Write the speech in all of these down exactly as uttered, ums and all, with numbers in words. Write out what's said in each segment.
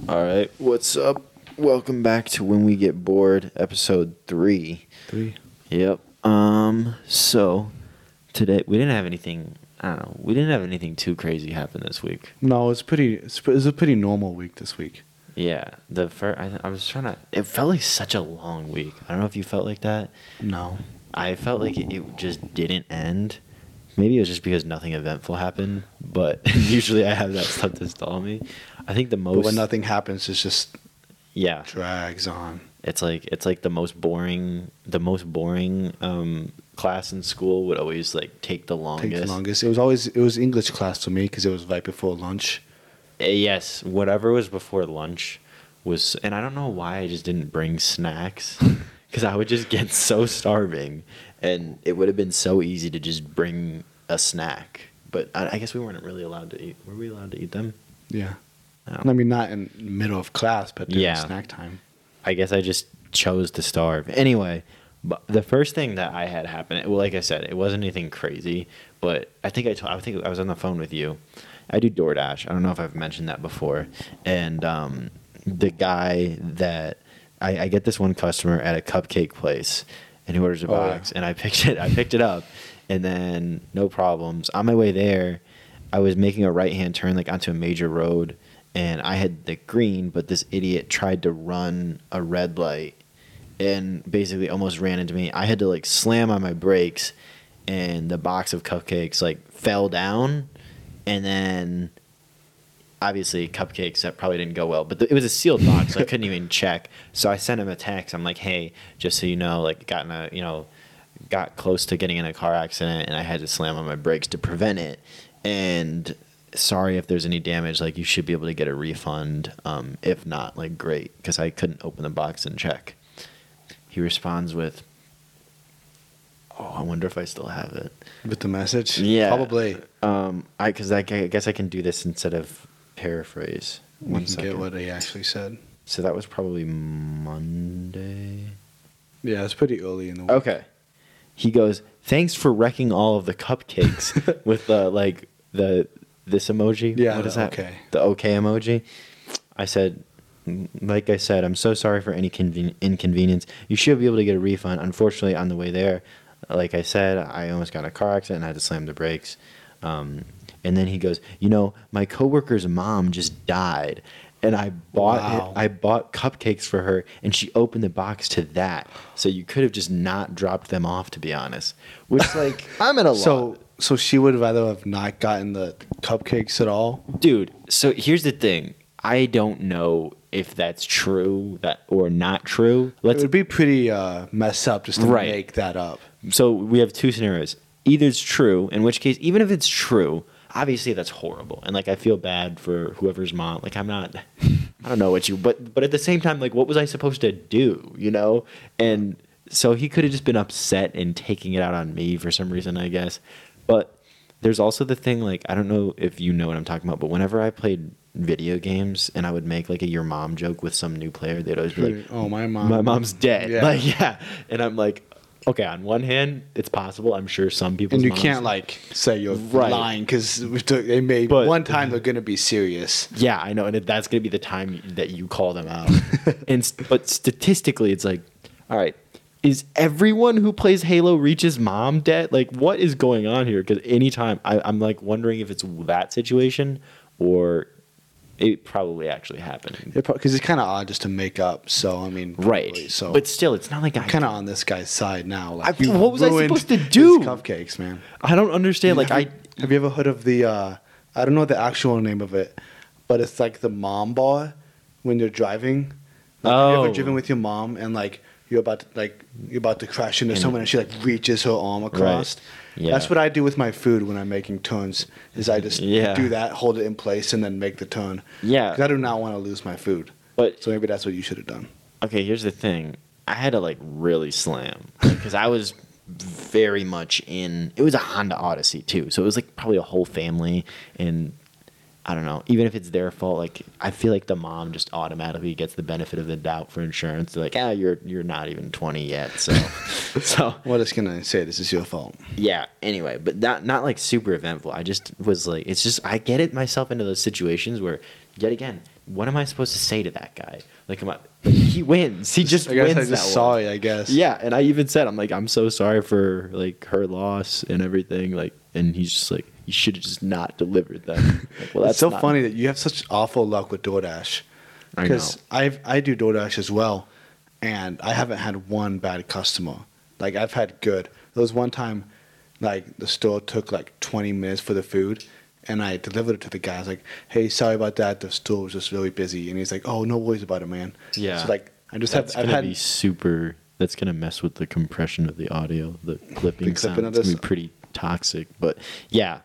All right, what's up? Welcome back to When We Get Bored, episode three. Three. Yep. Um. So today we didn't have anything. I don't know. We didn't have anything too crazy happen this week. No, it's pretty. It's, it's a pretty normal week this week. Yeah. The first. I, I was trying to. It felt like such a long week. I don't know if you felt like that. No. I felt like it, it just didn't end. Maybe it was just because nothing eventful happened, but usually I have that stuff to stall me. I think the most. But when nothing happens, it's just Yeah. drags on. It's like it's like the most boring the most boring um, class in school would always like take the longest. Take the longest. It was always it was English class to me because it was right before lunch. Uh, Yes, whatever was before lunch was, and I don't know why I just didn't bring snacks because I would just get so starving, and it would have been so easy to just bring a snack. But I, I guess we weren't really allowed to eat. Were we allowed to eat them? Yeah. No. I mean, not in the middle of class, but during Yeah. snack time. I guess I just chose to starve. Anyway, but the first thing that I had happen, well, like I said, it wasn't anything crazy, but I think I told, I think I was on the phone with you. I do DoorDash. I don't know if I've mentioned that before. And um, the guy that I, I get this one customer at a cupcake place, and he orders a Oh, yeah. box, and I picked it. I picked it up, and then no problems. On my way there, I was making a right hand turn like onto a major road. And I had the green, but this idiot tried to run a red light and basically almost ran into me. I had to like slam on my brakes, and the box of cupcakes like fell down. And then obviously cupcakes, that probably didn't go well, but th- it was a sealed box, so I couldn't even check. So I sent him a text. I'm like, hey, just so you know, like got in a, you know, got close to getting in a car accident, and I had to slam on my brakes to prevent it. And sorry if there's any damage, like you should be able to get a refund. Um, if not, like great, because I couldn't open the box and check. He responds with, oh, I wonder if I still have it. With the message? Yeah. Probably. Um, I because I, I guess I can do this instead of paraphrase. We One can second. get what he actually said. So that was probably Monday. Yeah, it's pretty early in the week. Okay. He goes, thanks for wrecking all of the cupcakes with the like the this emoji. Yeah, What is the that? okay. The okay emoji. I said, like I said, I'm so sorry for any conven- inconvenience. You should be able to get a refund. Unfortunately, on the way there, like I said, I almost got in a car accident and I had to slam the brakes. Um, and then he goes, you know, my coworker's mom just died, and I bought Wow. it, I bought cupcakes for her, and she opened the box to that. So you could have just not dropped them off, to be honest. Which, like, I'm at a loss. So, so she would rather have not gotten the cupcakes at all? Dude, so here's the thing. I don't know if that's true that or not true. It Let's would be pretty uh, messed up just to Right. make that up. So we have two scenarios. Either it's true, in which case, even if it's true, obviously that's horrible, and like I feel bad for whoever's mom. Like I'm not, I don't know what you, but but at the same time, like what was I supposed to do, you know? And so he could have just been upset and taking it out on me for some reason, I guess. But there's also the thing, like I don't know if you know what I'm talking about, but whenever I played video games and I would make like a your mom joke with some new player, they'd always be like, Oh, my mom. my mom's dead. Yeah. Like, yeah. And I'm like, okay, on one hand, it's possible. I'm sure some people. And you can't like say you're Right. lying because they may But- one time they're gonna be serious. Yeah, I know, and it- that's gonna be the time that you call them out. and s- but statistically, it's like, all right, is everyone who plays Halo Reach's mom dead? Like, what is going on here? Because anytime I, I'm like wondering if it's that situation or it probably actually happened. Because it's kind of odd just to make up. So I mean, Right. probably, So, but still, it's not like I kind of on this guy's side now. Like, I- you what was I ruined supposed to his do? Cupcakes, man. I don't understand. Like have I. you, have you ever heard of the? Uh, I don't know the actual name of it, but it's like the mom bar when you're driving. Like, Have you Oh. ever driven with your mom and like you're about to, like you're about to crash into And- someone and she like reaches her arm across? Yeah. That's what I do with my food when I'm making turns. Is I just Yeah. do that, hold it in place, and then make the turn. Yeah. 'Cause I do not want to lose my food. But So maybe that's what you should have done. okay, here's the thing. I had to like really slam because I was very much in. It was a Honda Odyssey too, so it was like probably a whole family, and I don't know. Even if it's their fault, like I feel like the mom just automatically gets the benefit of the doubt for insurance. They're like, ah, you're you're not even twenty yet, so so Well, just gonna say this is your fault. yeah. Anyway, but not not like super eventful. I just was like, it's just I get it myself into those situations where, yet again, what am I supposed to say to that guy? Like, am I, like he wins. He just I guess wins. I just that sorry. one. I guess. Yeah, and I even said, I'm like, I'm so sorry for like her loss and everything. Like, and he's just like, you should have just not delivered them. Like, well, that's it's so not- funny that you have such awful luck with DoorDash. I Because know. I I do DoorDash as well, and I haven't had one bad customer. Like I've had good. There was one time, like the store took like twenty minutes for the food, and I delivered it to the guy. I was like, "Hey, sorry about that. The store was just really busy." And he's like, "Oh, no worries about it, man." Yeah. So like I just That's have I've gonna had be super. That's gonna mess with the compression of the audio, the clipping The clipping sound. of It's gonna this? be pretty toxic. But yeah,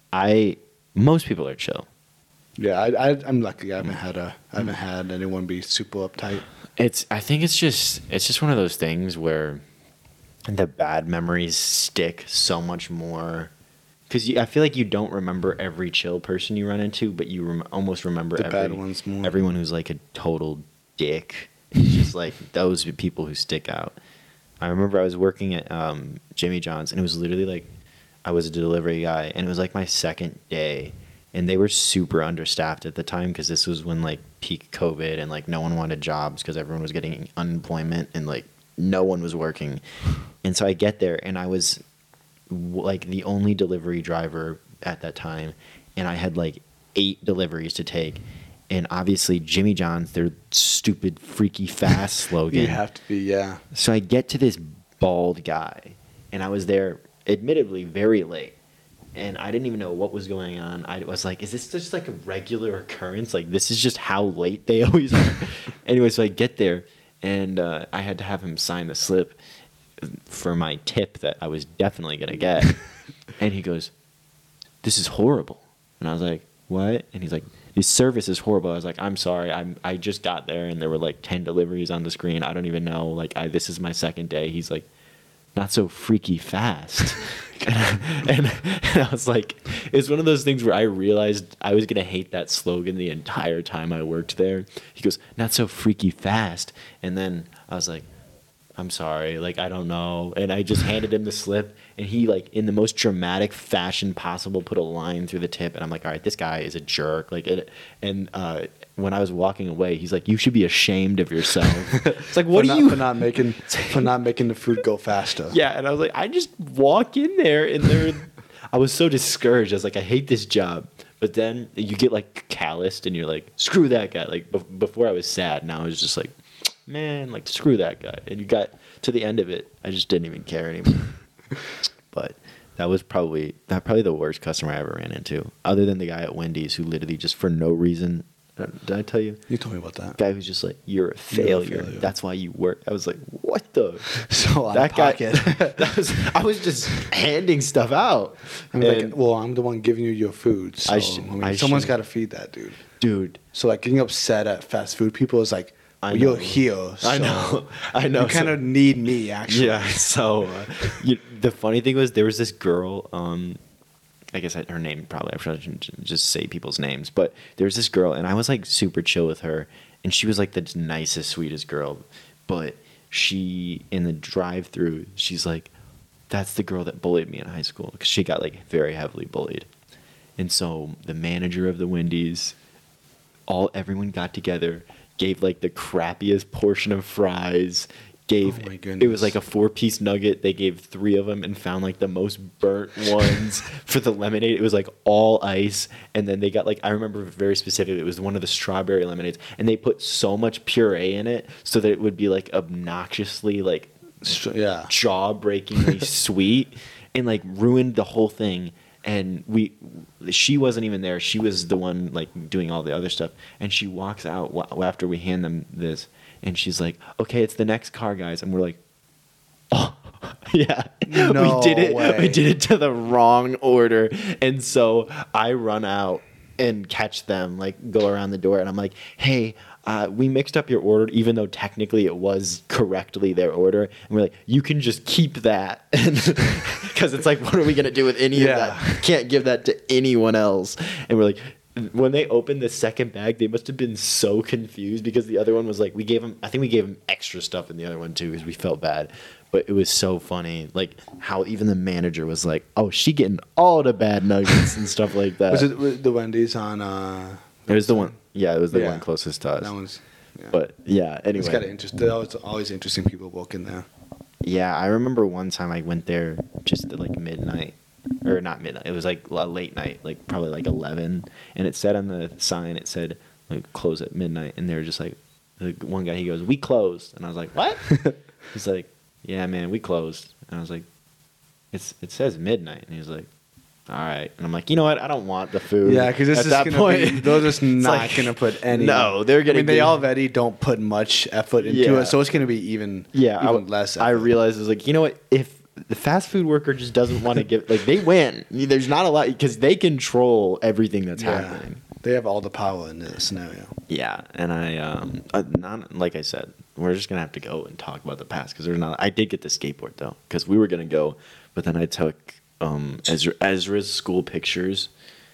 I most people are chill. yeah I, I I'm lucky. I haven't had a I haven't had anyone be super uptight. It's. I think it's just. It's just one of those things where the bad memories stick so much more. Because I feel like you don't remember every chill person you run into, but you rem- almost remember The every, bad ones more. everyone who's like a total dick. It's just like those are people who stick out. I remember I was working at um, Jimmy John's, and it was literally like I was a delivery guy, and it was like my second day, and they were super understaffed at the time because this was when like peak COVID and like no one wanted jobs because everyone was getting unemployment and like no one was working. And so I get there, and I was w- like the only delivery driver at that time, and I had like eight deliveries to take. And obviously Jimmy John's, their stupid freaky fast slogan. You have to be yeah. So I get to this bald guy, and I was there, admittedly, very late. And I didn't even know what was going on. I was like, is this just like a regular occurrence? Like, this is just how late they always are. Anyway, so I get there, and uh, I had to have him sign the slip for my tip that I was definitely going to get. And he goes, this is horrible. And I was like, what? And he's like, his service is horrible. I was like, I'm sorry. I'm I just got there and there were like ten deliveries on the screen. I don't even know. Like, I this is my second day. He's like, not so freaky fast. and, I, and, and I was like, it's one of those things where I realized I was gonna hate that slogan the entire time I worked there. He goes, not so freaky fast. And then I was like, I'm sorry, like, I don't know. And I just handed him the slip, and he, like, in the most dramatic fashion possible, put a line through the tip. And I'm like, all right, this guy is a jerk. Like, it, and uh, when I was walking away, he's like, you should be ashamed of yourself. It's like, what for are not, you? for not making for not making the food go faster? Yeah, and I was like, I just walk in there, and they're. I was so discouraged. I was like, I hate this job. But then you get, like, calloused, and you're like, screw that guy. Like, be- before I was sad, now I was just like, man, like, screw that guy. And you got to the end of it, I just didn't even care anymore. But that was probably that probably the worst customer I ever ran into, other than the guy at Wendy's who literally just for no reason. Did I tell you? You told me about that. Guy who's just like, you're a You're a failure. failure. That's why you work. I was like, what the? So out that of guy. pocket. That was. I was just handing stuff out. I'm And- like, well, I'm the one giving you your food, so I I sh- mean, I someone's should- got to feed that dude. dude. So like getting upset at fast food people is like, I well, you're know. here. I so know. I know. You kind So- of need me, actually. Yeah. So, uh, you, the funny thing was, there was this girl. Um, I guess I, her name probably I shouldn't just say people's names, but there was this girl, and I was like super chill with her, and she was like the nicest, sweetest girl. But she in the drive-through, she's like, "That's the girl that bullied me in high school," because she got like very heavily bullied. And so the manager of the Wendy's, all everyone got together, gave like the crappiest portion of fries. Gave Oh my it goodness. was like a four piece nugget. They gave three of them and found like the most burnt ones for the lemonade. It was like all ice, and then they got like I remember very specifically. It was one of the strawberry lemonades, and they put so much puree in it so that it would be like obnoxiously like Str- yeah. jaw breakingly sweet, and like ruined the whole thing. And we, she wasn't even there. She was the one like doing all the other stuff. And she walks out w- after we hand them this, and she's like, "Okay, it's the next car, guys." And we're like, "Oh, yeah, No we did it. way. We did it to the wrong order." And so I run out and catch them, like go around the door, and I'm like, "Hey, uh, we mixed up your order, even though technically it was correctly their order." And we're like, "You can just keep that," because it's like, what are we gonna do with any Yeah. of that? Can't give that to anyone else. And we're like, when they opened the second bag, they must have been so confused because the other one was like, we gave them, I think we gave them extra stuff in the other one too because we felt bad. But it was so funny, like how even the manager was like, "Oh, she getting all the bad nuggets and stuff like that." Was it was the Wendy's on? Uh, It was the one. Yeah, it was the Yeah. one closest to us. That one's. Yeah. But yeah, anyway. It's kind of interesting. There's always, always interesting people walking there. Yeah, I remember one time I went there just at like midnight, or not midnight. It was like a late night, like probably like eleven, and it said on the sign, it said like close at midnight, and they were just like, the one guy, he goes, "We closed," and I was like, "What?" He's like, "Yeah, man, we closed," and I was like, "It's it says midnight," and he was like, "All right," and I'm like, "You know what? I don't want the food." Yeah, because this at is that gonna point. be, they're just It's not like, gonna put any. No, they're gonna. I mean, they give- already don't put much effort into Yeah. it, so it's gonna be even. Yeah, even I, less. I effort. realized, I was like, you know what? If the fast food worker just doesn't want to give, like, they win. There's not a lot because they control everything that's Yeah. happening. They have all the power in this scenario. Yeah, and I, um, uh, not like I said, we're just gonna have to go and talk about the past because there's not. I did get the skateboard though because we were gonna go, but then I took um Ezra, Ezra's school pictures,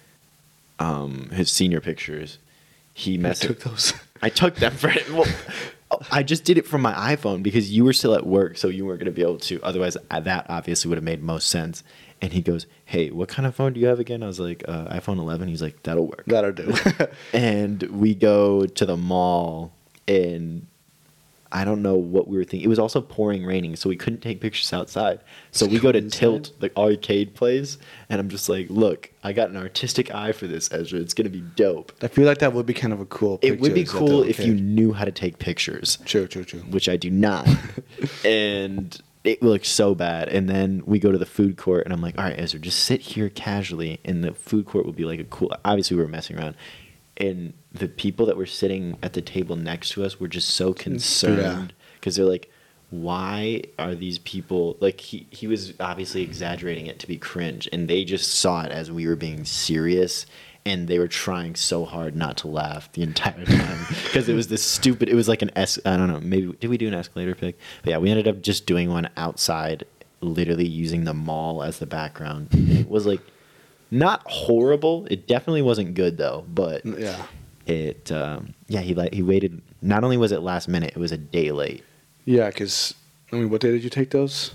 um, his senior pictures. He I messed. took those. I took them for him. Well, I just did it from my iPhone because you were still at work, so you weren't going to be able to. Otherwise, uh, that obviously would have made most sense. And he goes, "Hey, what kind of phone do you have again?" I was like, uh, "iPhone eleven." He's like, "That'll work." That'll do. And we go to the mall, and I don't know what we were thinking. It was also pouring raining, so we couldn't take pictures outside. So we go to Inside? Tilt, the arcade place, and I'm just like, "Look, I got an artistic eye for this, Ezra. It's going to be dope." I feel like that would be kind of a cool. It would be pictures at cool the if you arcade. knew how to take pictures, True, true, true. which I do not. And it looked so bad. And then we go to the food court, and I'm like, "All right, Ezra, just sit here casually." And the food court will be like a cool. Obviously, we were messing around, and the people that were sitting at the table next to us were just so concerned because they're like, "Why are these people like?" He he was obviously exaggerating it to be cringe, and they just saw it as we were being serious. And they were trying so hard not to laugh the entire time because it was this stupid. It was like an es. I don't know. Maybe did we do an escalator pic? But yeah, we ended up just doing one outside, literally using the mall as the background. And it was like not horrible. It definitely wasn't good though. But Yeah. it. Um, yeah, he like he waited. Not only was it last minute, it was a day late. Yeah, because I mean, what day did you take those?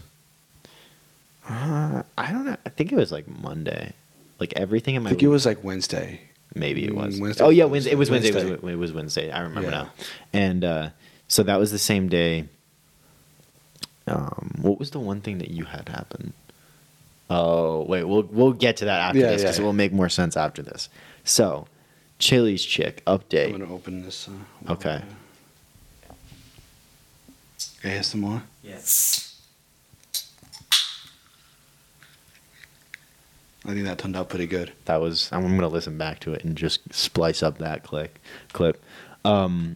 Uh, I don't know. I think it was like Monday. Like everything in my. I think it was like Wednesday. Maybe it was. Mm, Wednesday. Oh yeah, Wednesday. It was Wednesday. Wednesday. It was, it was Wednesday. I remember Yeah. now. And uh, so that was the same day. Um, what was the one thing that you had happen? Oh wait, we'll we'll get to that after Yeah, this yeah, because yeah. it will make more sense after this. So, Chili's chick update. I'm gonna open this. Uh, Okay. A S M R. Yes. I think that turned out pretty good. That was. I'm gonna listen back to it and just splice up that click clip. Um,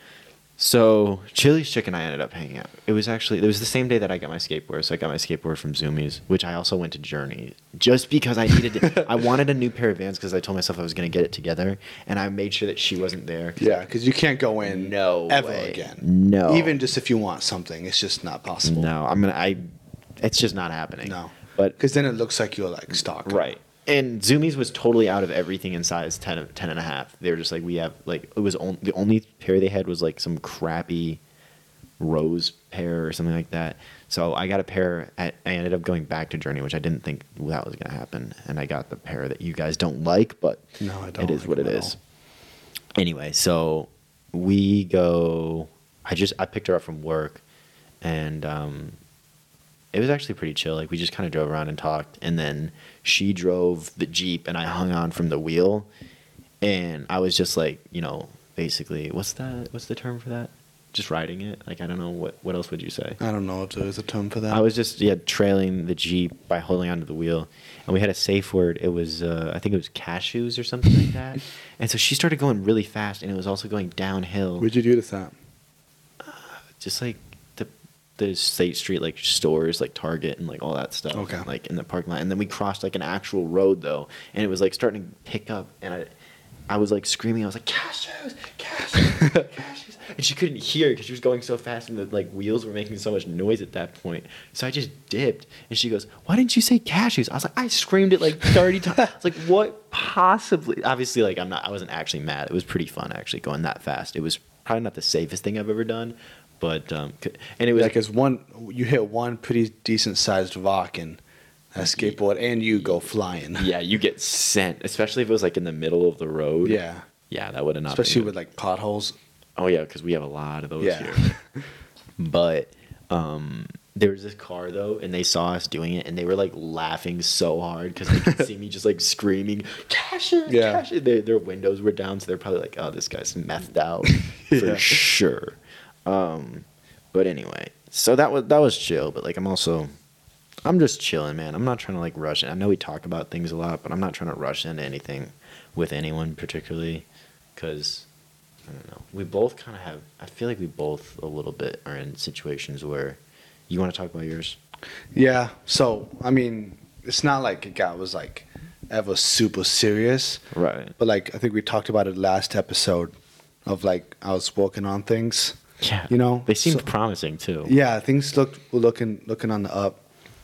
so Chili's chick and I ended up hanging out. It was actually it was the same day that I got my skateboard. So I got my skateboard from Zoomies, which I also went to Journey just because I needed. To, I wanted a new pair of Vans because I told myself I was gonna get it together, and I made sure that she wasn't there. Yeah, because you can't go in No ever way. again. No. Even just if you want something, it's just not possible. No, I'm gonna. I. It's just not happening. No. But Because then it looks like you're like stock. right. And Zoomies was totally out of everything in size ten, of- ten and a half. They were just like, we have, like, it was on, the only pair they had was like some crappy rose pair or something like that. So I got a pair, at, I ended up going back to Journey, which I didn't think that was going to happen. And I got the pair that you guys don't like, but No, I don't it is like what it them at is. Anyway, so we go, I just, I picked her up from work and, um, it was actually pretty chill. Like we just kind of drove around and talked, and then she drove the Jeep, and I hung on from the wheel, and I was just like, you know, basically, what's that? What's the term for that? Just riding it. Like I don't know what. What else would you say? I don't know if there is a term for that. I was just yeah trailing the Jeep by holding onto the wheel, and we had a safe word. It was uh, I think it was cashews or something like that. And so she started going really fast, and it was also going downhill. Where'd you do this at? Just like the the State Street like stores like Target and like all that stuff. Okay. Like in the parking lot, and then we crossed like an actual road though, and it was like starting to pick up, and I, I was like screaming. I was like cashews, cashews, cashews, and she couldn't hear because she was going so fast, and the like wheels were making so much noise at that point. So I just dipped, and she goes, "Why didn't you say cashews?" I was like, "I screamed it like thirty times." I was like, "What possibly?" Obviously, like I'm not. I wasn't actually mad. It was pretty fun actually going that fast. It was probably not the safest thing I've ever done. But um, c- and it was Yeah, because one you hit one pretty decent sized rock and a skateboard, and you go flying. yeah, you get sent, especially if it was like in the middle of the road. Yeah. Yeah, that would have not been especially good. with like potholes. Oh yeah, because we have a lot of those Yeah. here. But um, there was this car though, and they saw us doing it, and they were like laughing so hard because they could see me just like screaming, "Cash it, Yeah. cash it!" Their, their windows were down, so they're probably like, "Oh, this guy's methed out Yeah. for sure." Um, but anyway, so that was that was chill. But like, I'm also, I'm just chilling, man. I'm not trying to like rush it. I know we talk about things a lot, but I'm not trying to rush into anything with anyone particularly, because I don't know. We both kind of have. I feel like we both a little bit are in situations where you want to talk about yours. Yeah. So I mean, it's not like it got was like ever super serious, Right. but like I think we talked about it last episode of like I was working on things. Yeah. You know, They seemed so- promising too. Yeah, things looked were looking looking on the up.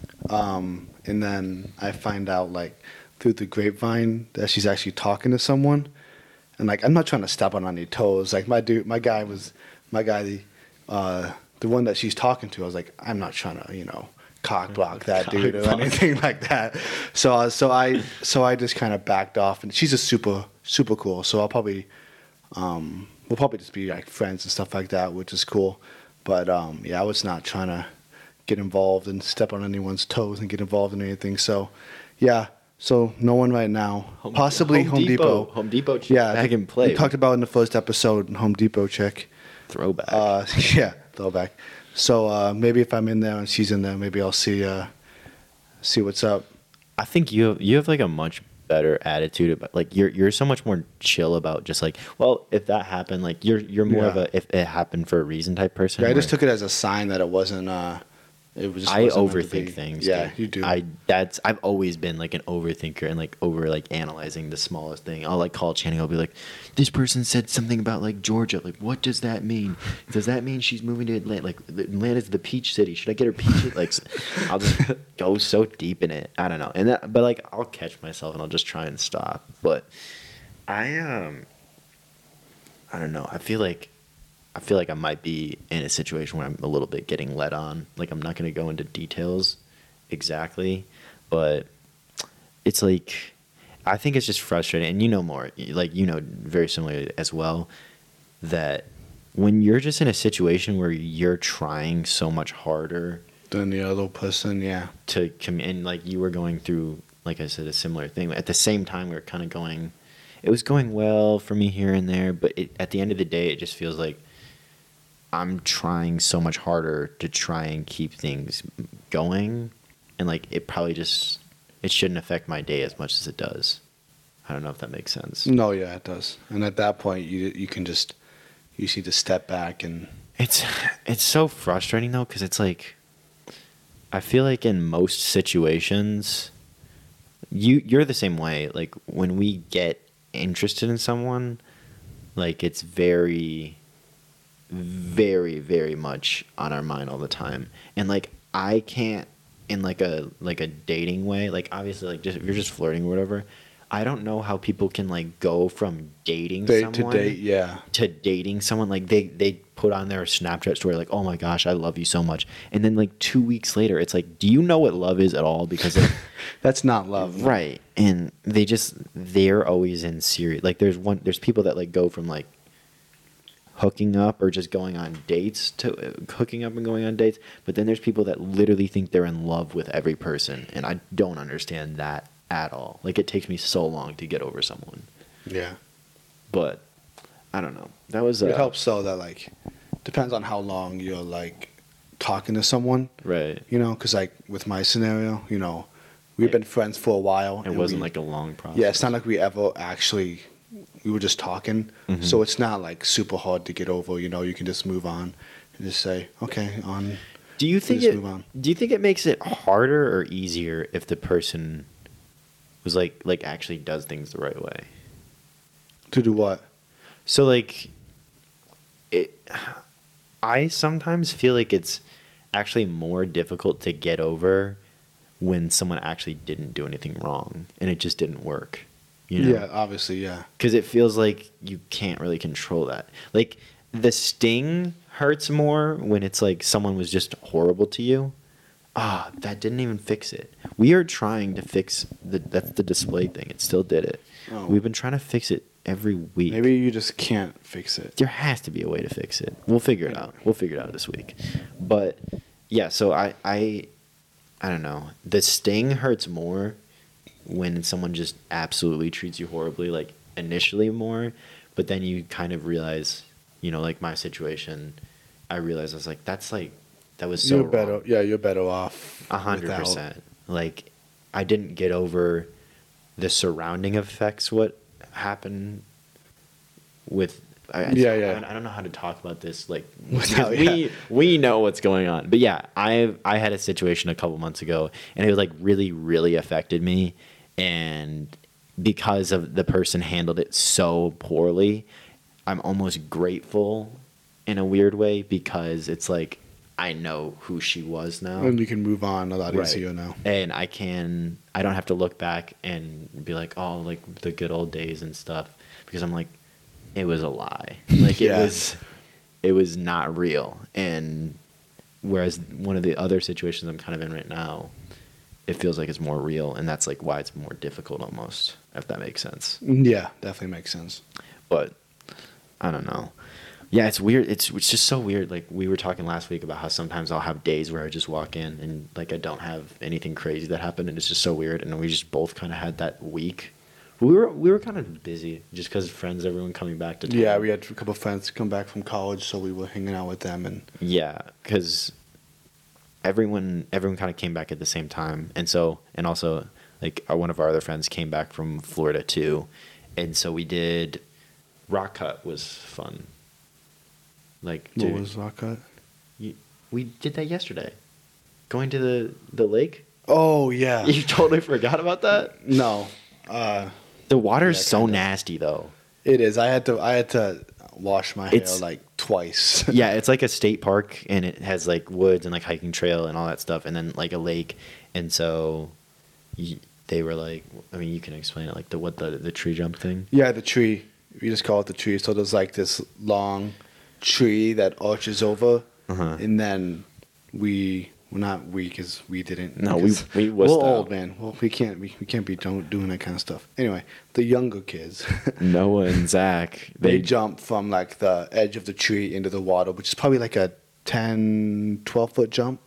Um, and then I find out like through the grapevine that she's actually talking to someone. And like I'm not trying to step on any toes. Like my dude, my guy was my guy, the uh, the one that she's talking to. I was like, I'm not trying to, you know, cock block that Cock dude or block. anything like that. So uh, so I so I just kind of backed off. And she's a super super cool. So I'll probably um, we'll probably just be like friends and stuff like that, which is cool. But um, yeah, I was not trying to get involved and step on anyone's toes and get involved in anything. So yeah. So no one right now. Home- Possibly Home Home, Depot. Depot. Home Depot chick Yeah, back the- in play. We talked about in the first episode Home Depot chick. Throwback. Uh, yeah, throwback. So uh, maybe if I'm in there and she's in there, maybe I'll see uh, see what's up. I think you have, you have like a much better attitude about like you're you're so much more chill about just like, well, if that happened, like you're you're more of Yeah. a if it happened for a reason type person. Yeah, I just where- took it as a sign that it wasn't. Uh, it was. Just I wasn't meant to overthink be. things. Yeah, dude. you do. I that's I've always been like an overthinker and like over like analyzing the smallest thing. I'll like call Channing. I'll be like, this person said something about like Georgia. Like, what does that mean? Does that mean she's moving to Atlanta? Like, Atlanta's the peach city. Should I get her peach? Like, I'll just go so deep in it. I don't know. And that, but like, I'll catch myself and I'll just try and stop. But I um, I don't know. I feel like. I feel like I might be in a situation where I'm a little bit getting led on. Like I'm not going to go into details exactly, but it's like I think it's just frustrating. And you know more, like you know very similarly as well, that when you're just in a situation where you're trying so much harder Then the other person, yeah. to come in, like you were going through, like I said, a similar thing. At the same time, we were kind of going. It was going well for me here and there, but it, at the end of the day, it just feels like I'm trying so much harder to try and keep things going, and like it probably just it shouldn't affect my day as much as it does. I don't know if that makes sense. No, yeah, it does. And at that point, you you can just you just need to step back and It's it's so frustrating though, because it's like I feel like in most situations, you you're the same way. Like when we get interested in someone, like it's very very very much on our mind all the time, and like I can't in like a like a dating way, like obviously like just if you're just flirting or whatever, I don't know how people can like go from dating date to someone date, yeah. to dating someone. Like they they put on their Snapchat story like, oh my gosh, I love you so much, and then like two weeks later it's like, do you know what love is at all? Because like, That's not love. right, and they just they're always in serious, like there's one there's people that like go from like hooking up or just going on dates to uh, hooking up and going on dates, but then there's people that literally think they're in love with every person, and I don't understand that at all. Like it takes me so long to get over someone, Yeah. but I don't know. That was uh, It helps so that like depends on how long you're like talking to someone, right. you know, because like with my scenario, you know, we've been friends for a while. It and wasn't we- like a long process. Yeah, it's not like we ever actually. We were just talking, Mhm. so it's not like super hard to get over. You know, you can just move on and just say, okay, on. Do you think just it? move on. Do you think it makes it harder or easier if the person was like like actually does things the right way? To do what? So like, it. I sometimes feel like it's actually more difficult to get over when someone actually didn't do anything wrong and it just didn't work. You know? Yeah, obviously, yeah. Because it feels like you can't really control that. Like the sting hurts more when it's like someone was just horrible to you. Ah, that didn't even fix it. We are trying to fix the that's the display thing. It still did it. Oh. We've been trying to fix it every week. Maybe you just can't fix it. There has to be a way to fix it. We'll figure it out. We'll figure it out this week. But yeah, so I I I don't know. The sting hurts more when someone just absolutely treats you horribly, like initially more, but then you kind of realize, you know, like my situation, I realized I was like, that's like that was so You're better. wrong. Yeah, you're better off. A hundred without- percent. Like I didn't get over the surrounding effects what happened with I, I- Yeah, I, yeah. I don't know how to talk about this like Without- because we we know what's going on. But yeah, I I had a situation a couple months ago and it was like really really affected me, and because of the person handled it so poorly, I'm almost grateful in a weird way because it's like I know who she was now. And you can move on a lot Right. easier now. And I can I don't have to look back and be like, oh, like the good old days and stuff, because I'm like, it was a lie. Like it Yeah. was it was not real. And whereas one of the other situations I'm kind of in right now, it feels like it's more real, and that's like why it's more difficult almost, if that makes sense. Yeah, definitely makes sense. But I don't know. Yeah, it's weird. It's it's just so weird. Like we were talking last week about how sometimes I'll have days where I just walk in and like I don't have anything crazy that happened, and it's just so weird. And we just both kind of had that week. We were we were kind of busy just because friends, everyone coming back to town. Yeah, we had a couple of friends come back from college, so we were hanging out with them. And Yeah, because everyone everyone kind of came back at the same time, and so and also like our, one of our other friends came back from Florida too, and so we did rock cut was fun. Like what dude, was rock cut? you, we did that yesterday, going to the the lake. Oh yeah. You totally forgot about that. No, uh, The water's Yeah, so kinda. nasty though. it is. I had to. I had to wash my It's- hair like twice. Yeah, it's like a state park, and it has like woods and like hiking trail and all that stuff, and then like a lake. And so y they were like, I mean, you can explain it, like the what the the tree jump thing. Yeah, the tree. We just call it the tree. So there's like this long tree that arches over, Uh-huh. and then we. Well, not we, because we didn't. No, we- 'cause we we're wussed old, out. man. Well, we can't. We, we can't be don't, doing that kind of stuff. Anyway, the younger kids. Noah and Zach, They they, jump from like the edge of the tree into the water, which is probably like a ten, twelve foot jump.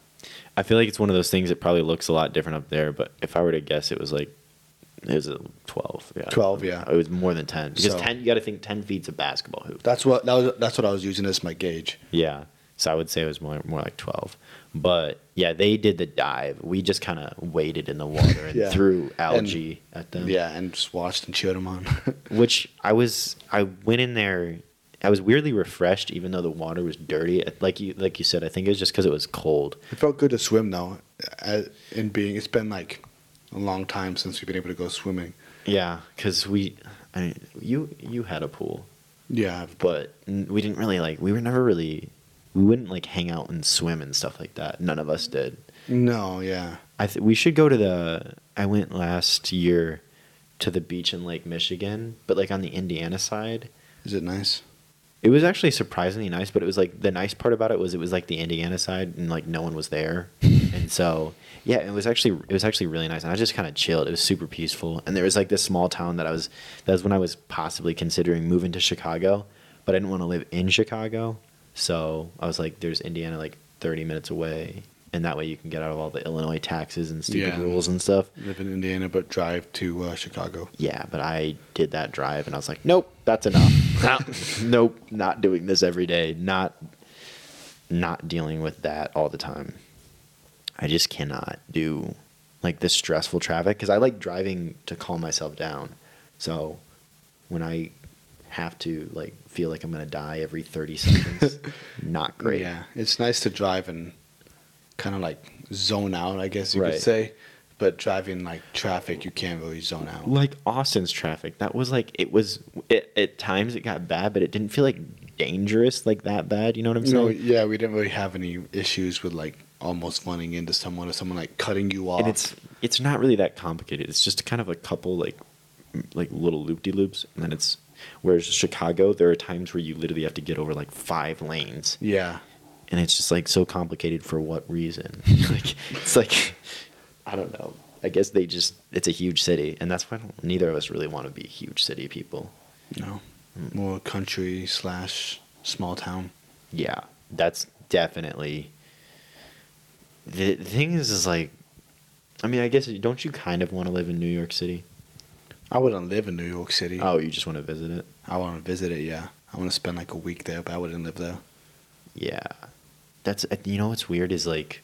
I feel like it's one of those things that probably looks a lot different up there, but if I were to guess, it was like it was a twelve. Yeah, twelve, yeah. It was more than ten because So- ten. You got to think ten feet's a basketball hoop. That's what that was. That's what I was using as my gauge. Yeah. So I would say it was more more like twelve. But yeah, they did the dive. We just kind of waded in the water and Yeah. threw algae at them. Yeah, and just watched and cheered them on. Which I was I went in there, I was weirdly refreshed even though the water was dirty. Like you like you said, I think it was just cuz it was cold. It felt good to swim though. uh, In being, it's been like a long time since we've been able to go swimming. Yeah, cuz we I mean, you you had a pool, Yeah, but n- we didn't really like we were never really we wouldn't like hang out and swim and stuff like that. None of us did. no, yeah, I th- we should go to the. I went last year to the beach in Lake Michigan, but like on the Indiana side. is it nice? It was actually surprisingly nice, but it was like the nice part about it was it was like the Indiana side and like no one was there, and so yeah, it was actually it was actually really nice, and I just kind of chilled. It was super peaceful, and there was like this small town that I was that was when I was possibly considering moving to Chicago, but I didn't want to live in Chicago, so I was like, there's Indiana like thirty minutes away. And that way you can get out of all the Illinois taxes and stupid Yeah. rules and stuff. Live in Indiana, but drive to uh, Chicago. Yeah, but I did that drive and I was like, nope, that's enough. Nope, not doing this every day. Not not dealing with that all the time. I just cannot do like this stressful traffic because I like driving to calm myself down. So when I have to like feel like I'm gonna die every thirty seconds, not great. Yeah, it's nice to drive and kind of like zone out, I guess you Right. could say. But driving like traffic, you can't really zone out. Like Austin's traffic, that was like it was. It, at times it got bad, but it didn't feel like dangerous like that bad. You know what I'm No, saying? yeah, we didn't really have any issues with like almost running into someone or someone like cutting you off. And it's it's not really that complicated. It's just kind of a couple like m- like little loop de loops, and then it's. Whereas Chicago, there are times where you literally have to get over like five lanes, yeah, and it's just like so complicated for what reason? Like it's like I don't know. I guess they just it's a huge city, and that's why I don't, neither of us really want to be huge city people. No, more country slash small town. Yeah, that's definitely. The, the thing is, is like, I mean, I guess don't you kind of want to live in New York City? I wouldn't live in New York City. Oh, you just want to visit it? I want to visit it. Yeah, I want to spend like a week there, but I wouldn't live there. Yeah, that's you know what's weird is like.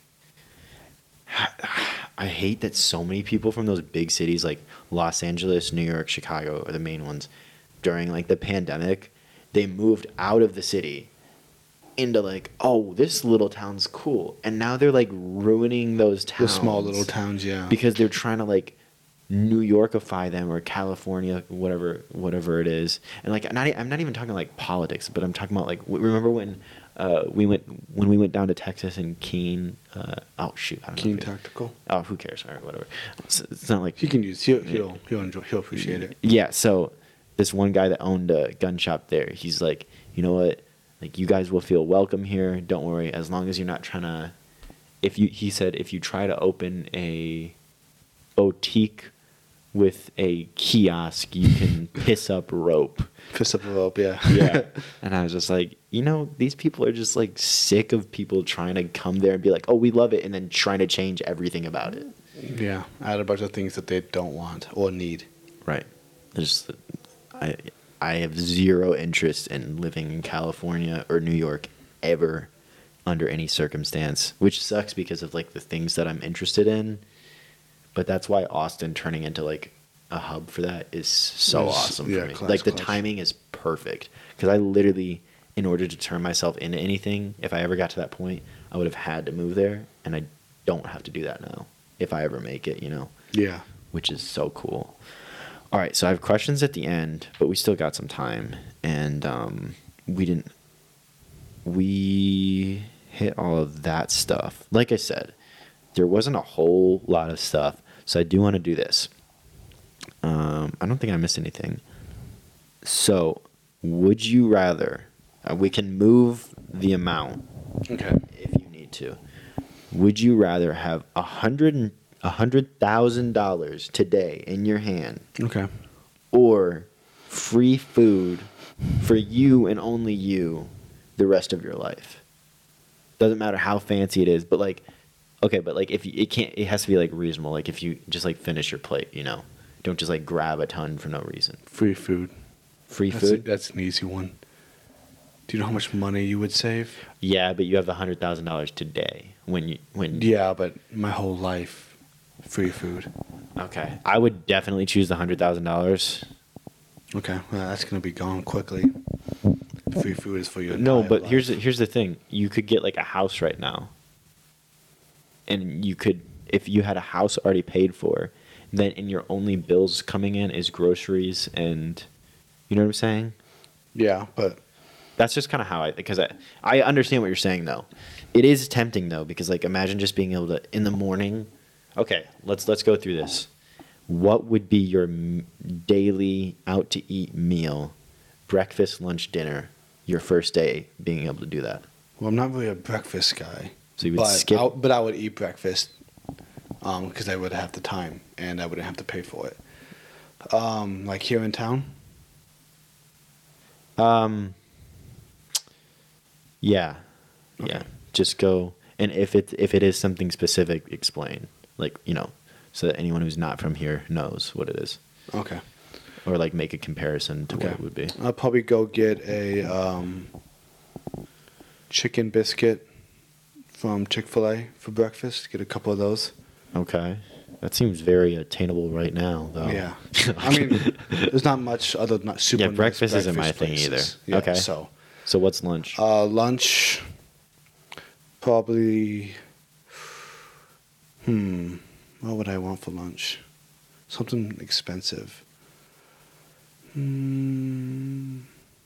I hate that so many people from those big cities like Los Angeles, New York, Chicago are the main ones. During like the pandemic, they moved out of the city into like, oh, this little town's cool, and now they're like ruining those The towns, small little towns, yeah. because they're trying to like New Yorkify them or California, whatever, whatever it is. And like, not, e- I'm not even talking like politics, but I'm talking about like, w- remember when uh, we went when we went down to Texas and Keene? Uh, oh shoot, I don't Keen know. if you- Tactical. Oh, who cares? Or whatever. It's, it's not like He can use. He'll he'll he'll enjoy. He'll appreciate it. yeah, so this one guy that owned a gun shop there, he's like, you know what? Like, you guys will feel welcome here. Don't worry, as long as you're not trying to. If you, he said, if you try to open a boutique with a kiosk, you can piss up rope. Fist up a rope, yeah. Yeah, and I was just like, you know, these people are just like sick of people trying to come there and be like, oh, we love it, and then trying to change everything about it. Yeah. Add a bunch of things that they don't want or need. Right. There's, I, I have zero interest in living in California or New York ever under any circumstance, which sucks because of like the things that I'm interested in. But that's why Austin turning into like a hub for that is so Yes, awesome yeah, for me. clutch, Like the clutch. timing is perfect because I literally, in order to turn myself into anything, if I ever got to that point, I would have had to move there, and I don't have to do that now if I ever make it, you know, Yeah. which is so cool. All right, so I have questions at the end, but we still got some time, and um, we didn't. We hit all of that stuff. Like I said, there wasn't a whole lot of stuff, so I do want to do this. Um, I don't think I missed anything. So, would you rather? Uh, we can move the amount Okay. if you need to. Would you rather have a hundred a hundred thousand dollars today in your hand, Okay. or free food for you and only you the rest of your life? Doesn't matter how fancy it is, but like, okay, but like if you, it can't, it has to be like reasonable. Like if you just like finish your plate, you know, don't just like grab a ton for no reason. Free food. Free That's, a, food, that's an easy one. Do you know how much money you would save? yeah, but you have the hundred thousand dollars today when you when Yeah, but my whole life, free food. Okay, I would definitely choose the hundred thousand dollars. Okay, well, that's gonna be gone quickly. Free food is for your No, entire but life. here's the, here's the thing: you could get like a house right now, and you could, if you had a house already paid for, then and your only bills coming in is groceries and, you know what I'm saying? Yeah, but That's just kind of how I, because I I understand what you're saying though. It is tempting though, because like imagine just being able to in the morning. Okay, let's let's go through this. What would be your m- daily out to eat meal, breakfast, lunch, dinner, your first day being able to do that? well, I'm not really a breakfast guy. So you would but skip- I, but I would eat breakfast, um, because I would have the time and I wouldn't have to pay for it. Um, like here in town. Um. Yeah, Okay. yeah. Just go, and if it if it is something specific, explain. Like you know, so that anyone who's not from here knows what it is, Okay. or like make a comparison to Okay. what it would be. I'll probably go get a um, chicken biscuit from Chick-fil-A for breakfast. Get a couple of those. Okay, that seems very attainable right now, though. Yeah. I mean, there's not much other not super. Yeah, nice breakfast isn't my thing places. either. Yeah, Okay. So, So what's lunch? uh, lunch, probably. Hmm. What would I want for lunch? Something expensive. Hmm.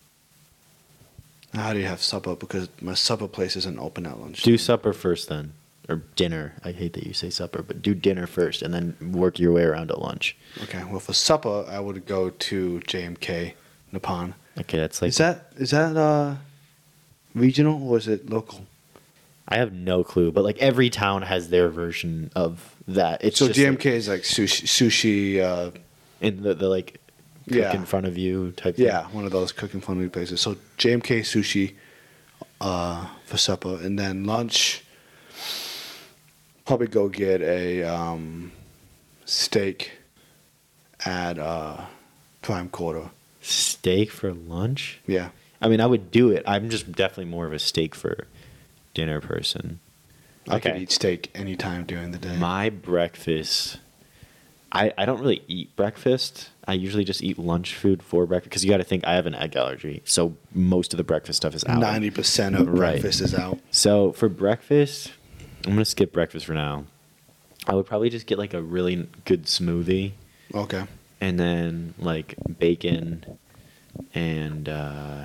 How do you have supper? Because my supper place isn't open at lunch. Do supper first, then, or dinner. I hate that you say supper, but do dinner first, and then work your way around to lunch. Okay. Well, for supper, I would go to J M K, Nippon. Okay, that's like Is that is that uh, regional or is it local? I have no clue, but like every town has their version of that. It's So just J M like- K is like sushi, sushi. Uh, in the, the like cook Yeah. in front of you type thing. Yeah, one of those cooking fun food places. So J M K sushi uh, for supper, and then lunch. Probably go get a um, steak at uh, Prime Quarter. Steak for lunch? Yeah, I mean, I would do it. I'm just definitely more of a steak for dinner person. I could Okay. eat steak anytime during the day. My breakfast, I, I don't really eat breakfast. I usually just eat lunch food for breakfast because you got to think I have an egg allergy. So most of the breakfast stuff is out. Ninety percent of Right. breakfast is out. So for breakfast, I'm going to skip breakfast for now. I would probably just get like a really good smoothie Okay. and then like bacon and uh,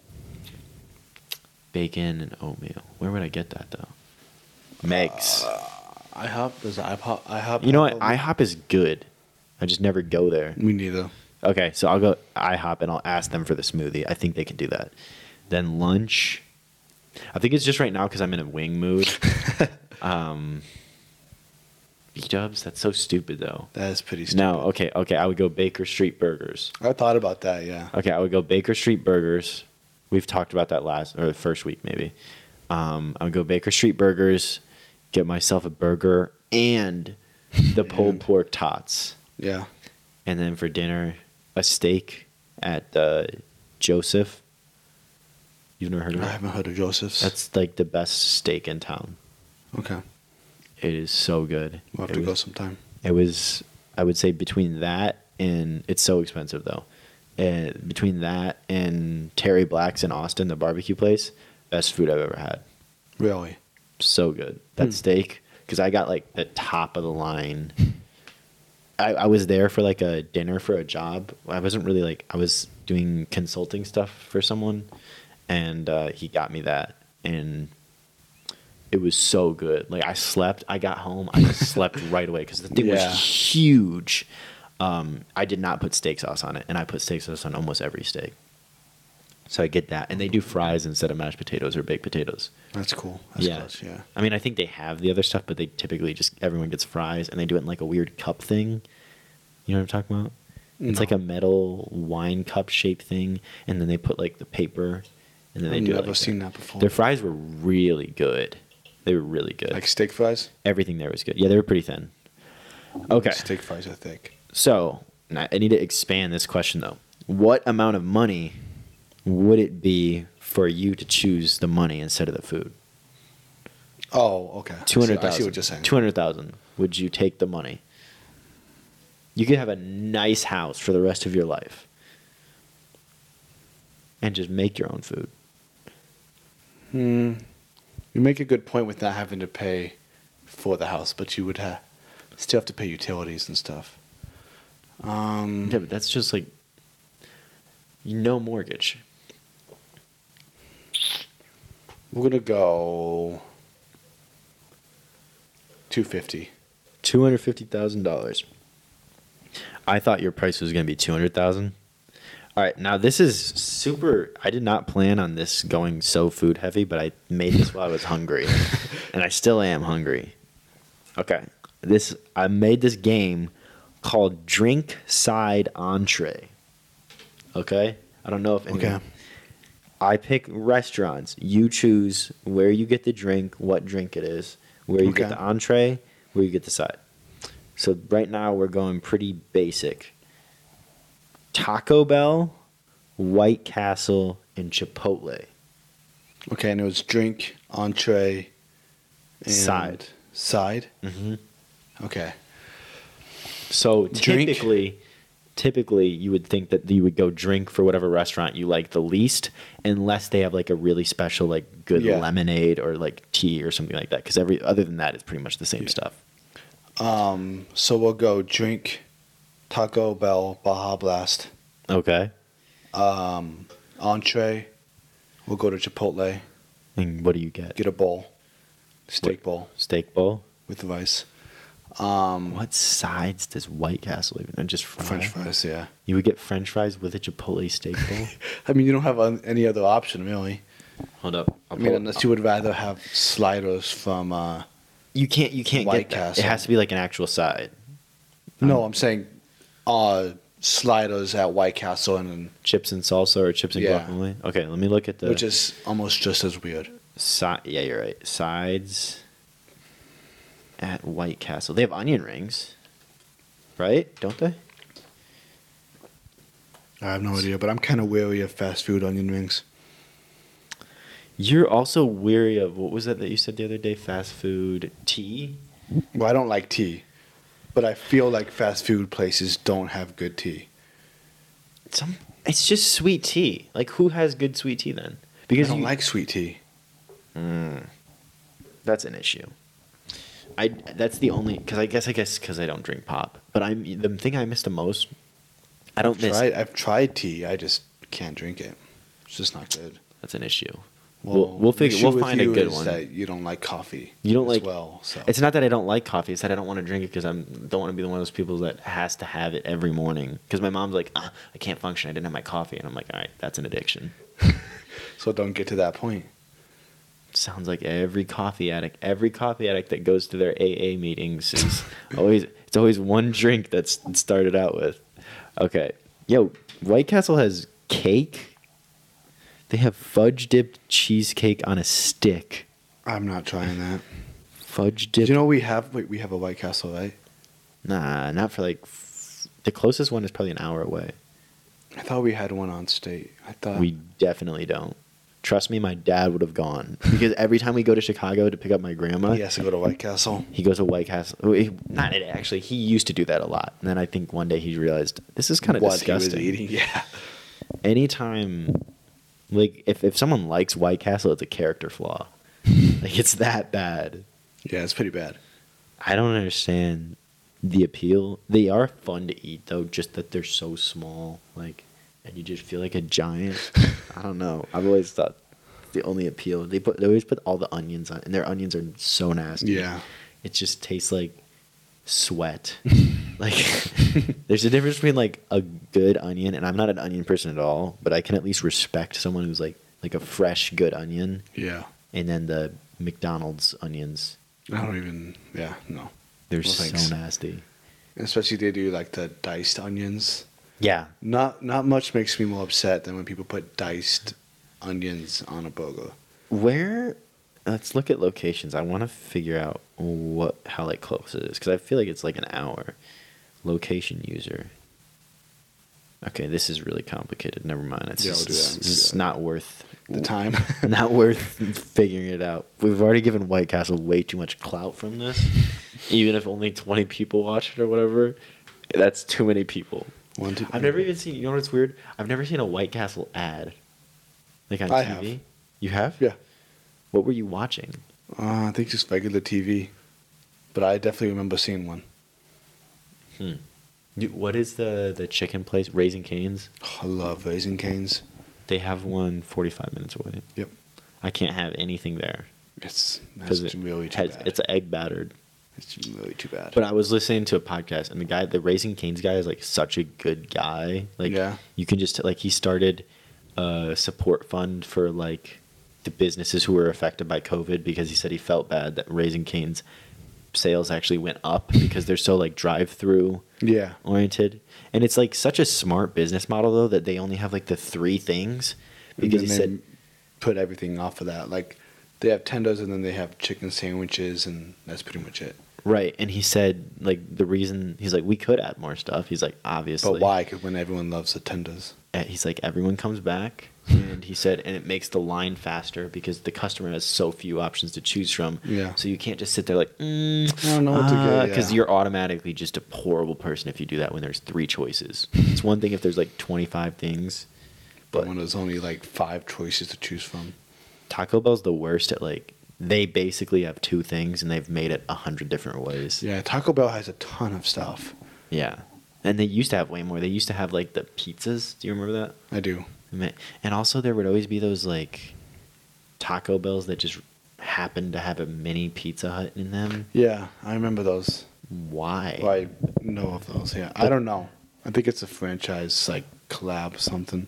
bacon and oatmeal. Where would I get that though? Meg's. IHOP does IHOP. IHOP. You know what? IHOP is good. I just never go there. Me neither. Okay, so I'll go IHOP and I'll ask them for the smoothie. I think they can do that. Then lunch. I think it's just right now because I'm in a wing mood. um, B-dubs? That's so stupid though. That is pretty stupid. No, okay, okay. I would go Baker Street Burgers. I thought about that. Yeah. Okay, I would go Baker Street Burgers. We've talked about that last or the first week maybe. Um, I would go Baker Street Burgers, get myself a burger and the pulled And- pork tots, Yeah. and then for dinner a steak at uh, Joseph. You've never heard of I it? haven't heard of Joseph's. That's like the best steak in town. okay. It is so good. We'll have it to was, go sometime. It was, I would say, between that and it's so expensive though. And between that and Terry Black's in Austin, the barbecue place, best food I've ever had. Really. So good. That Hmm. steak, because I got like the top of the line. I, I was there for like a dinner for a job. I wasn't really like, I was doing consulting stuff for someone, and uh, he got me that. And it was so good. Like I slept, I got home, I just slept right away because the thing Yeah. was huge. Um, I did not put steak sauce on it, and I put steak sauce on almost every steak. So I get that. And they do fries instead of mashed potatoes or baked potatoes. That's cool. That's Yeah. clutch, yeah. I mean, I think they have the other stuff, but they typically just, everyone gets fries, and they do it in like a weird cup thing. You know what I'm talking about? It's No. like a metal wine cup shaped thing, and then they put like the paper, and then they I've do it never like seen that before. Their fries were really good. They were really good. Like steak fries? Everything there was good. Yeah, they were pretty thin. Okay. Steak fries are thick. So now I need to expand this question though. What amount of money would it be for you to choose the money instead of the food? Oh, okay. I see- Two hundred I see thousand. what you're saying. Two hundred thousand. Would you take the money? You could have a nice house for the rest of your life, and just make your own food. Hmm. You make a good point with not having to pay for the house, but you would ha- still have to pay utilities and stuff. Um, Yeah, but that's just like no mortgage. We're gonna go two fifty. Two hundred fifty thousand dollars. I thought your price was going to be two hundred thousand. All right, now this is super. I did not plan on this going so food heavy, but I made this while I was hungry, and I still am hungry. Okay, this I made this game called Drink Side Entree. Okay, I don't know if anyone, Okay. I pick restaurants. You choose where you get the drink, what drink it is, where you get Okay. the entree, where you get the side. So right now we're going pretty basic. Taco Bell, White Castle, and Chipotle. Okay, and it was drink, entree, and Side. Side. Mm-hmm. Okay. So Drink. typically, typically you would think that you would go drink for whatever restaurant you like the least, unless they have like a really special like good Yeah. lemonade or like tea or something like that. Because every other than that, it's pretty much the same Yeah. stuff. Um. So we'll go drink, Taco Bell, Baja Blast. Okay. Um. Entree. We'll go to Chipotle. And what do you get? Get a bowl, steak What? bowl Steak bowl. with rice. Um. What sides does White Castle even? Or just fry? French fries. Yeah. You would get French fries with a Chipotle steak bowl. I mean, you don't have un- any other option really. Hold up. I mean, unless you would rather have sliders from. Uh, you can't. You can't White get that. Castle. It has to be like an actual side. no, I'm saying, uh, sliders at White Castle, and then, Chips and salsa or chips and Yeah. guacamole. Okay, let me look at the. which is almost just as weird. Si- yeah, you're right. Sides at White Castle. They have onion rings, right? Don't they? I have no idea, but I'm kind of wary of fast food onion rings. You're also weary of what was that that you said the other day? Fast food tea. Well, I don't like tea, but I feel like fast food places don't have good tea. Some. It's just sweet tea. Like who has good sweet tea then? I Because don't you, like sweet tea. Mm, that's an issue. I that's the only because I guess I guess because I don't drink pop. But I'm the thing I miss the most. I don't I've miss. tried, I've tried tea. I just can't drink it. It's just not good. That's an issue. We'll we'll the figure. issue We'll with find a you good is one. That you don't like coffee. You don't as like- well. So It's not that I don't like coffee. It's that I don't want to drink it because I'm don't want to be one of those people that has to have it every morning. Because my mom's like, ah, I can't function. I didn't have my coffee, and I'm like, all right, that's an addiction. so don't get to that point. Sounds like every coffee addict, every coffee addict that goes to their A A meetings is always it's always one drink that's started out with. Okay, yo, White Castle has cake. They have fudge dipped cheesecake on a stick. I'm not trying that. Fudge Did dip. you know we have wait, we have a White Castle, right? Nah, not for like. F- the closest one is probably an hour away. I thought we had one on state. I thought We definitely don't. Trust me, my dad would have gone because every time we go to Chicago to pick up my grandma, he has to go to White Castle. he goes to White Castle. oh, he- Not it actually. He used to do that a lot, and then I think one day he realized this is kind of What disgusting. he was eating, yeah. Anytime, like if if someone likes White Castle, it's a character flaw. Like it's that bad. Yeah, it's pretty bad. I don't understand the appeal. They are fun to eat though, just that they're so small. Like, and you just feel like a giant. I don't know. I've always thought the only appeal they put they always put all the onions on, and their onions are so nasty. Yeah. It just tastes like sweat. Like there's a difference between like a good onion, and I'm not an onion person at all, but I can at least respect someone who's like like a fresh good onion, Yeah. and then the McDonald's onions. I don't even yeah, no. They're No thanks. so nasty. Especially they do like the diced onions. Yeah. Not not much makes me more upset than when people put diced onions on a burger. Where? Let's look at locations. I want to figure out what how like close it is because I feel like it's like an hour. Location user. Okay, this is really complicated. Never mind. It's Yeah, just, we'll do that. it's just not worth The time. not worth figuring it out. We've already given White Castle way too much clout from this. Even if only twenty people watch it or whatever, that's too many people. One, two, I've never even seen. You know what's weird? I've never seen a White Castle ad, like on I T V. have. You have? Yeah. What were you watching? Uh, I think just regular T V. But I definitely remember seeing one. Hmm. You, what is the the chicken place? Raising Cane's. Oh, I love Raising Cane's. They have one forty-five minutes away. Yep. I can't have anything there It's because that's it really too has, bad. it's egg battered. It's really too bad. But I was listening to a podcast, and the guy, the Raising Cane's guy, is like such a good guy. Like, Yeah. you can just like he started a support fund for like the businesses who were affected by COVID because he said he felt bad that Raising Cane's sales actually went up because they're so like drive-through yeah. oriented, and it's like such a smart business model though that they only have like the three things because he and then said they put everything off of that. Like they have tenders and then they have chicken sandwiches and that's pretty much it. right, and he said like the reason he's like we could add more stuff. He's like obviously, But why? Because when everyone loves the tenders. Uh, he's like everyone comes back, and he said and it makes the line faster because the customer has so few options to choose from. Yeah. So you can't just sit there like mm, I don't know what to get, because yeah. you're automatically just a horrible person if you do that when there's three choices. It's one thing if there's like twenty-five things, But but when there's only like five choices to choose from. Taco Bell's the worst at like they basically have two things and they've made it a hundred different ways. Yeah, Taco Bell has a ton of stuff. Yeah. And they used to have way more. They used to have like the pizzas. Do you remember that? I do. And also there would always be those like Taco Bells that just happened to have a mini Pizza Hut in them. Yeah, I remember those. Why? Well, I know of those, yeah. I don't know. I think it's a franchise, like collab something.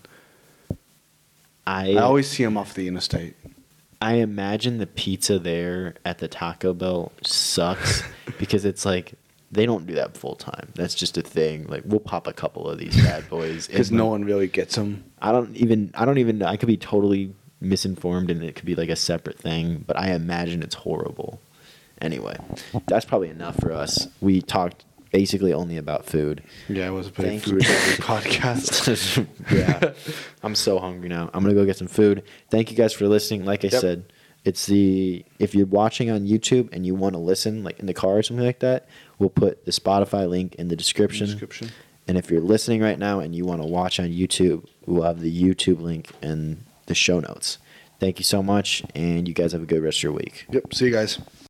I I always see them off the interstate. I imagine the pizza there at the Taco Bell sucks because it's like they don't do that full time. That's just a thing. Like we'll pop a couple of these bad boys Because and, no like, one really gets them. I don't even. I don't even. I could be totally misinformed, and it could be like a separate thing. But I imagine it's horrible. Anyway, that's probably enough for us. We talked basically only about food. Yeah, it was a pretty Thank you. food podcast. Yeah, I'm so hungry now. I'm gonna go get some food. Thank you guys for listening. Like I Yep. said, it's the if you're watching on YouTube and you want to listen, like in the car or something like that, we'll put the Spotify link in the description. Description. And if you're listening right now and you want to watch on YouTube, we'll have the YouTube link in the show notes. Thank you so much, and you guys have a good rest of your week. Yep. See you guys.